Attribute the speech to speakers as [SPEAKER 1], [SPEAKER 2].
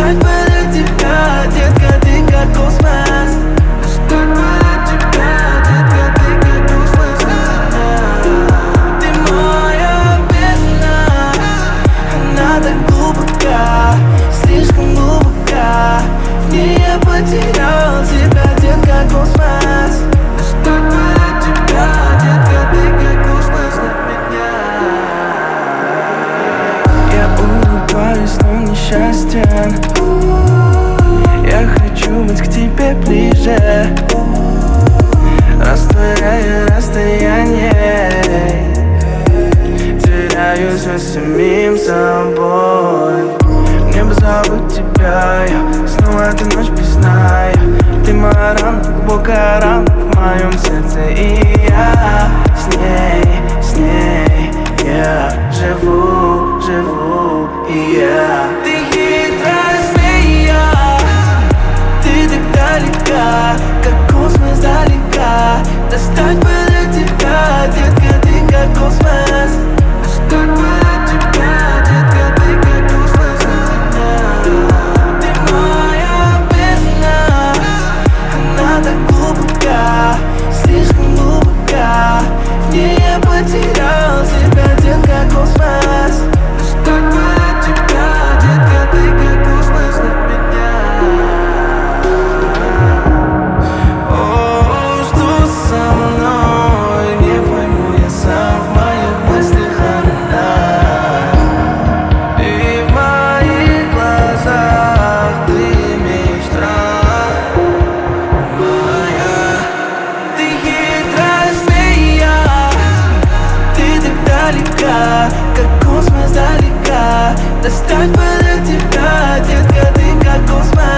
[SPEAKER 1] достать бы до тебя, детка, ты как космос. Достать бы до тебя, детка, ты как космос. Ты моя бездна, она так глубока, слишком глубока. В ней я потерял тебя, детка, космос. Достать бы до тебя, детка, ты как космос для меня. Я улыбаюсь, но несчастен. Я хочу быть к тебе ближе, растворяя расстояние. Теряюсь со самим собой. Мне бы забыть тебя, снова эта ночь песная. Ты моя рана, глубокая рана в моем сердце. И я с ней я живу, и я. Ты хитрая змея, ты так далека, как космос далека. Достать бы до тебя, детка, ты как космос. Достать бы до тебя, детка, ты как космос. Ты моя бездна, она так глубока, слишком глубока. В ней я потерял себя, детка, космос. Достать бы до тебя, детка, ты как космос для меня. О, что со мной, не пойму я сам, в моих мыслях она. И в моих глазах ты мечта моя. Ты хитрая змея, ты так далека, как космос далека. Достать бы до тебя, детка, ты как космос.